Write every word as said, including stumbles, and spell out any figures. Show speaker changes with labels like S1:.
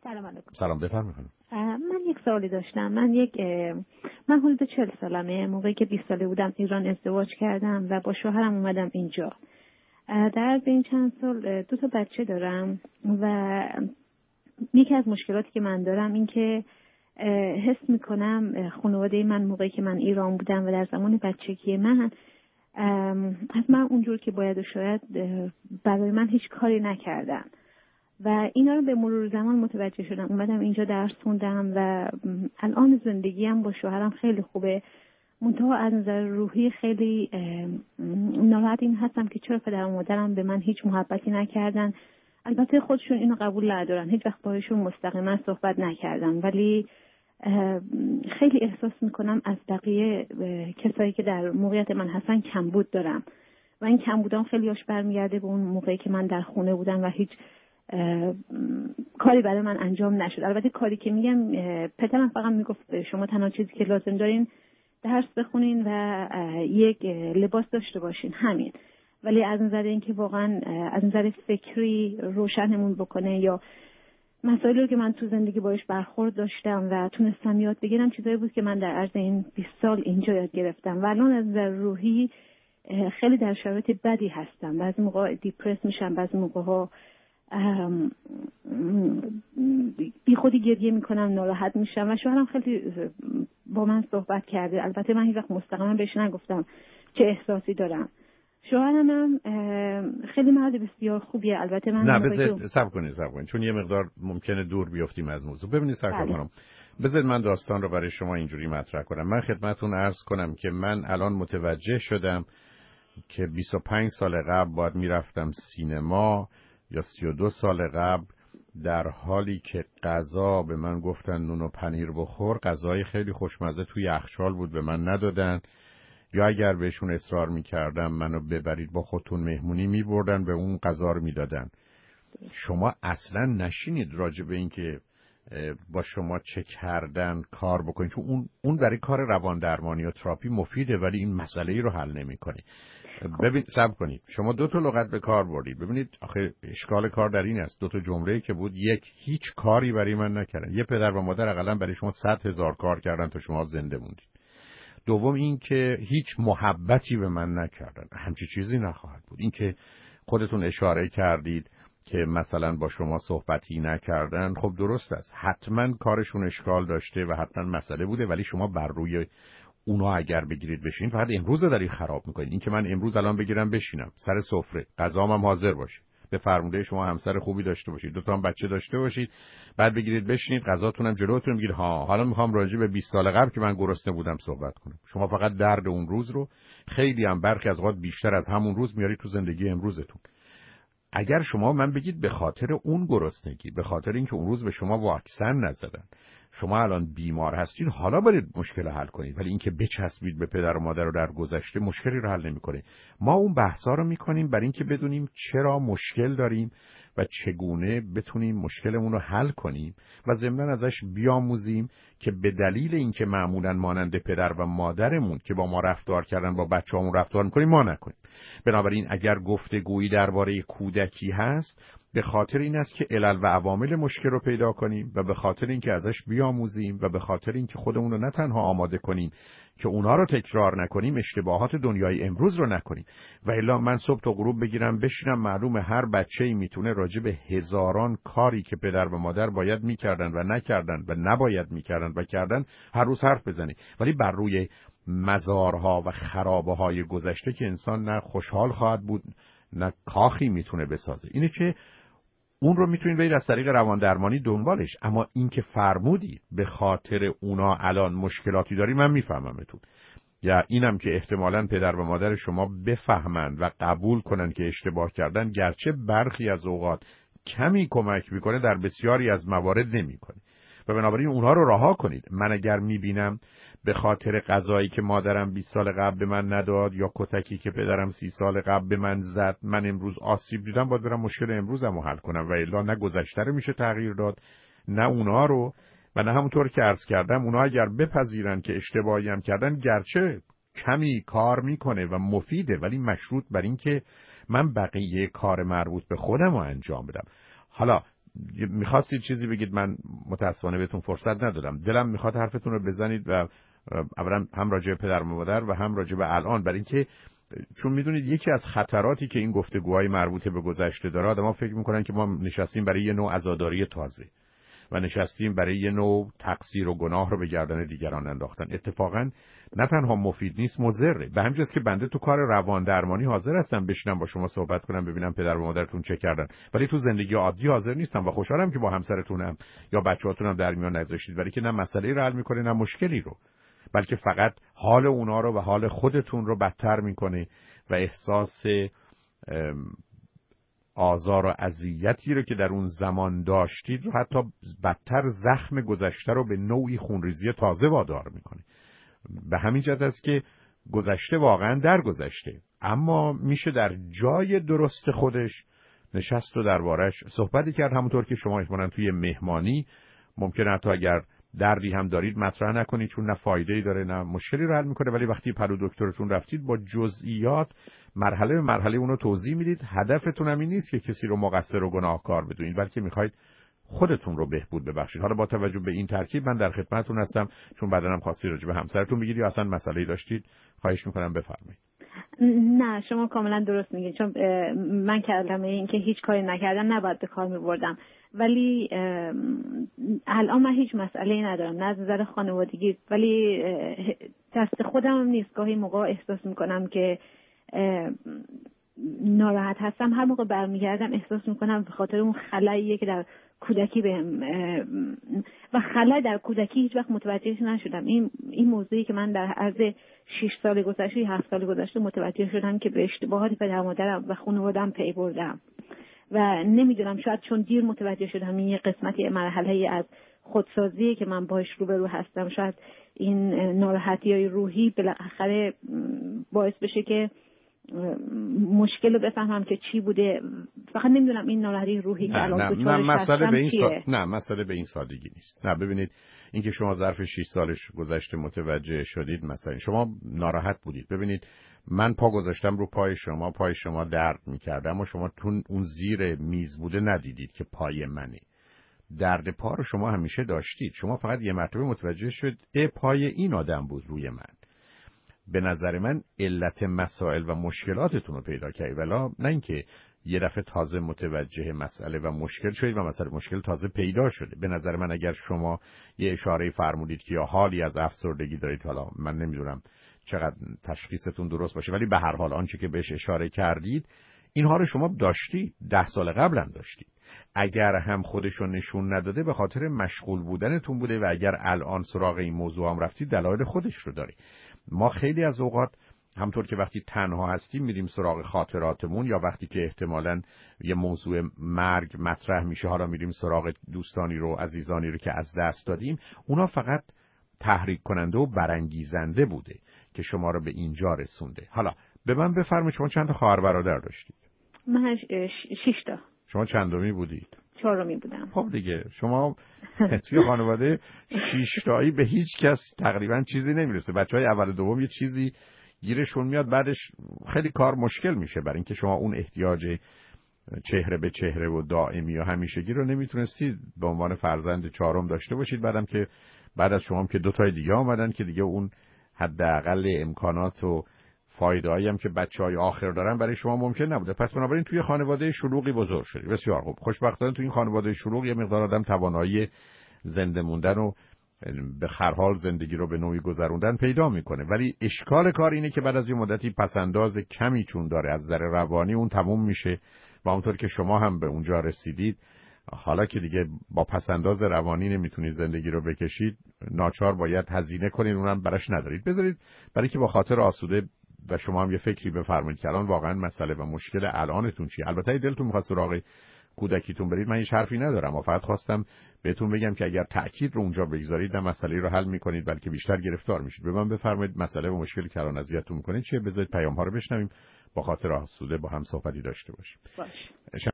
S1: سلام علیکم.
S2: سلام، بفرمایید.
S1: من یک سوالی داشتم. من یک من حدود چهل سالمه. موقعی که بیست ساله بودم ایران ازدواج کردم و با شوهرم اومدم اینجا. در این چند سال دو تا بچه دارم و یکی از مشکلاتی که من دارم این که حس میکنم خانواده من موقعی که من ایران بودم و در زمان بچگی من از من اونجور که باید و شاید برای من هیچ کاری نکردن و اینا رو به مرور زمان متوجه شدم. اومدم اینجا درس خوندم و الان زندگیم با شوهرم خیلی خوبه، منتها از نظر روحی خیلی ناراحت این هستم که چرا پدر و مادرم به من هیچ محبتی نکردن. البته خودشون اینو قبول ندارن، هیچ وقت باهاشون مستقیما صحبت نکردم، ولی خیلی احساس میکنم از بقیه کسایی که در موقعیت من هستن کمبود دارم و این کمبودام خیلی هاش برمیگرده به اون موقعی که من در خونه بودم و هیچ کاری برای من انجام نشد. البته کاری که میگم، پدرم فقط میگفت شما تنها چیزی که لازم دارین درس بخونین و یک لباس داشته باشین، همین. ولی از نظر اینکه واقعا از نظر فکری روشنمون بکنه یا مسائلی رو که من تو زندگی باش برخورد داشتم و تونستم یاد بگیرم چیزایی بود که من در عرض این بیست سال اینجا یاد گرفتم و الان از نظر روحی خیلی در شرایط بدی هستم. بعضی موقع دیپرس میشم، بعضی موقع ها بی خودی گریه میکنم، ناراحت میشم و شوهرم خیلی با من صحبت کرده. البته من هیچ وقت مستقیما بهش نگفتم چه احساسی دارم. شوهرم هم خیلی مرد بسیار خوبیه. البته من
S2: نه بذارید صبر کنید صبر کنید چون یه مقدار ممکنه دور بیافتیم از موضوع. ببینید سرکار خانم، بذارید من داستان رو برای شما اینجوری مطرح کنم. من خدمتتون عرض کنم که من الان متوجه شدم که بیست و پنج سال قبل باید میرفتم سینما یا سی و دو سال قبل، در حالی که غذا به من گفتن نون و پنیر بخور، غذای خیلی خوشمزه توی یخچال بود به من ندادن، یا اگر بهشون اصرار میکردم منو ببرید با خودتون مهمونی میبردن به اون غذا رو میدادن. شما اصلا نشینید راجع به این که با شما چه کردن کار بکنید، چون اون اون برای کار روان درمانی و تراپی مفیده ولی این مسئله ای رو حل نمیکنه. ببین صبر کنید، شما دو تا لغت به کار بردید. ببینید آخه اشکال کار در این است، دو تا جمله‌ای که بود، یک هیچ کاری برای من نکردن، یه پدر و مادر حداقل برای شما صد هزار کار کردن تا شما زنده موندید. دوم این که هیچ محبتی به من نکردن، همچی چیزی نخواهد بود. این که خودتون اشاره کردید که مثلا با شما صحبتی نکردن، خب درست است، حتما کارشون اشکال داشته و حتما مسئله بوده، ولی شما بر روی اونا اگر بگیرید بشین فقط امروز رو داری خراب میکنید. این که من امروز الان بگیرم بشینم سر سفره، غذام هم حاضر باشه، به فرموده شما همسر خوبی داشته باشید، دو تا هم بچه داشته باشید، بعد بگیرید بشینید غذاتون هم جلوتون بگیرید، ها حالا میخوام راجع به بیست سال قبل که من گرسنه بودم صحبت کنم. شما فقط درد اون روز رو، خیلی هم برخی از اوقات بیشتر از همون روز میارید تو زندگی امروزتون. اگر شما من بگید به خاطر اون گرسنگی، به خاطر اینکه اون روز به شما واکسن نزدن، شما الان بیمار هستید، حالا برید مشکل حل کنید، ولی اینکه بچسبید به پدر و مادر رو در گذشته مشکلی رو حل نمی‌کنه. ما اون بحثا رو می‌کنیم برای اینکه بدونیم چرا مشکل داریم و چگونه بتونیم مشکلمون رو حل کنیم و ضمناً ازش بیاموزیم که به دلیل اینکه معمولاً مانند پدر و مادرمون که با ما رفتار کردن با بچه‌هامون رفتار می‌کنیم ما نکنیم. بنابراین اگر گفتگویی درباره کودکی هست، به خاطر این است که علل و عوامل مشکل رو پیدا کنیم و به خاطر اینکه ازش بیاموزیم و به خاطر اینکه خودمون رو نه تنها آماده کنیم که اونها رو تکرار نکنیم، اشتباهات دنیای امروز رو نکنیم. و الا من صبح تا غروب بگیرم بشینم، معلومه هر بچه‌ای میتونه راجع به هزاران کاری که پدر و مادر باید میکردن و نکردن و نباید میکردن و کردن هر روز حرف بزنه، ولی بر روی مزارها و خرابه‌های گذشته که انسان نه خوشحال خواهد بود نه کاخی میتونه بسازه. اینه که اون رو میتونید برید از طریق روان درمانی دنبالش. اما این که فرمودی به خاطر اونا الان مشکلاتی داری، من میفهممتون. یا اینم که احتمالاً پدر و مادر شما بفهمن و قبول کنن که اشتباه کردن، گرچه برخی از اوقات کمی کمک میکنه، در بسیاری از موارد نمیکنه و بنابراین اونها رو رها کنید. من اگر میبینم به خاطر قضایی که مادرم بیست سال قبل به من نداد یا کتکی که پدرم سی سال قبل به من زد، من امروز آسیب دیدم، باید برم مشکل امروزمو حل کنم و الا نه گذشته رو میشه تغییر داد نه اونا رو. و نه همونطور که عرض کردم اونا اگر بپذیرن که اشتباهی هم کردن، گرچه کمی کار میکنه و مفیده، ولی مشروط بر این که من بقیه کار مربوط به خودم رو انجام بدم. حالا میخواستید چیزی بگید، من متاسفانه بهتون فرصت ندادم. دلم میخواد حرفتون رو بزنید و اولا هم راجع به پدر و مادر و هم راجع به الان، برای اینکه چون میدونید یکی از خطراتی که این گفتگوهای مربوطه به گذشته داره، آدم‌ها فکر میکنن که ما نشستیم برای یه نوع عزاداری تازه و نشستیم برای یه نوع تقصیر و گناه رو به گردن دیگران انداختن. اتفاقا نه تنها مفید نیست، مضره. به همین جاست که بنده تو کار روان درمانی حاضر هستم بشینم با شما صحبت کنم، ببینم پدر و مادرتون چه کردن، ولی تو زندگی عادی حاضر نیستم و خوشحالم که با همسرتونم یا بچه‌هاتونم در میان نگذاشتید، ولی که نه مسئله رو حل می‌کنه نه مشکلی رو، بلکه فقط حال اونا رو و حال خودتون رو بدتر می‌کنه و احساس آزار و اذیتی رو که در اون زمان داشتید رو حتی بدتر، زخم گذشته رو به نوعی خونریزی تازه وادار میکنه. به همین جهت است که گذشته واقعا در گذشته، اما میشه در جای درست خودش نشست و دربارش صحبتی کرد. همونطور که شما احتمالاً توی مهمانی ممکنه حتی اگر دردی هم دارید مطرح نکنید، چون نه فایده‌ای داره نه مشکلی رو حل میکنه، ولی وقتی پلو دکترتون رفتید با جزئیات مرحله به مرحله اونو توضیح میدید. هدفتون هم این نیست که کسی رو مقصر و گناهکار بدونید، بلکه میخواید خودتون رو بهبود ببخشید. حالا با توجه به این ترکیب من در خدمتتون هستم، چون بعداً هم خواستی راجع به همسرتون بگید یا اصلا مسئله‌ای داشتید، خواهش میکنم بفرمایید.
S1: نه شما کاملا درست میگید، چون من کلمه این که هیچ کاری نکردم نباید به کار میبردم، ولی الان من هیچ مسئله‌ای ندارم نه از نظر خانوادگی، ولی دست خودم هم نیست. گاهی موقع احساس میکنم که ناراحت هستم، هر موقع برمیگردم احساس میکنم به خاطر اون خلاییه که در کودکی بهم و خلای در کودکی هیچ وقت متوجهش نشدم. این این موضوعی که من در عرض شش سال گذشته هفت سال گذشته متوجه شدم که به اشتباهات پدر و مادرم و خانواده‌ام پی بردم و نمیدونم، شاید چون دیر متوجه شدم این یه قسمتی مرحله از خودسازیه که من باهاش روبرو هستم، شاید این ناراحتی‌های روحی بالاخره باعث بشه که مشکل رو بفهمم که چی بوده. فقط نمیدونم این ناراحتی روحی که الان
S2: دچارش هستم به این سا... نه مسئله به این سادگی نیست. نه ببینید، اینکه شما ظرف شش سالش گذشته متوجه شدید مثلا شما ناراحت بودید، ببینید من پا گذاشتم رو پای شما، پای شما درد می‌کرد، اما شما تون اون زیر میز بوده ندیدید که پای منه. درد پا رو شما همیشه داشتید، شما فقط یه مرتبه متوجه شد ای پای این آدم بود روی من. به نظر من علت مسائل و مشکلاتتون رو پیدا کردید، ولی نه اینکه یه دفعه تازه متوجه مسئله و مشکل شدید و مسئله مشکل تازه پیدا شده. به نظر من اگر شما یه اشاره فرمودید که یا حالی از افسردگی دارید، حالا من نمیدونم چقدر تشخیصتون درست باشه، ولی به هر حال آنچه که بهش اشاره کردید اینها رو شما داشتید، ده سال قبل هم داشتید. اگر هم خودشو نشون نداده به خاطر مشغول بودنتون بوده و اگر الان سراغ این موضوع هم رفتید دلایل خودش رو داره. ما خیلی از اوقات همطور که وقتی تنها هستیم میریم سراغ خاطراتمون، یا وقتی که احتمالاً یه موضوع مرگ مطرح میشه حالا میریم سراغ دوستانی رو، عزیزانی رو که از دست دادیم. اونا فقط تحریک کننده و برانگیزنده بوده که شما رو به اینجا رسونده. حالا به من بفرمایید شما چند تا خواهر برادر داشتید؟
S1: من شش تا.
S2: شما چندمی بودید؟
S1: چهارمی بودم.
S2: خب دیگه شما توی خانواده شش تایی به هیچ کس تقریبا چیزی نمیرسه. بچهای اول و دوم یه چیزی گیرشون میاد، بعدش خیلی کار مشکل میشه، برای اینکه شما اون احتیاج چهره به چهره و دائمی و همیشگی رو نمیتونستید به عنوان فرزند چهارم داشته باشید. بعدم که بعد از شما هم که دو تای دیگه آمدن که دیگه اون حداقل امکانات و فایده‌ای هم که بچهای آخر دارن برای شما ممکن نبوده. پس بنابراین توی خانواده شلوغی بزرگ شدید. بسیار خوب. خوشبختانه توی این خانواده شلوغ یه مقدار آدم توانایی زنده موندن و به هر حال زندگی رو به نوعی گذروندن پیدا میکنه، ولی اشکال کار اینه که بعد از یه مدتی پسنداز کمی چون داره از نظر روانی اون تموم میشه و اونطور که شما هم به اونجا رسیدید، حالا که دیگه با پسنداز روانی نمیتونید زندگی رو بکشید، ناچار باید هزینه کنید، اونم براش ندارید. بذارید برای که با خاطر آسوده و شما هم یه فکری بفرمایید که الان واقعا مسئله و مشکل الانتون چیه. البته دلتون میخواد سراغ کودکیتون برید، من هیچ حرفی ندارم، فقط خواستم بهتون بگم که اگر تأکید رو اونجا بگذارید نه مسئله رو حل میکنید بلکه بیشتر گرفتار میشید. به من بفرمایید مسئله و مشکلی که الان اذیتتون میکنه چیه؟ بذارید پیام ها رو بشنویم، با خاطر آسوده با هم صحبتی داشته باشیم. باشه.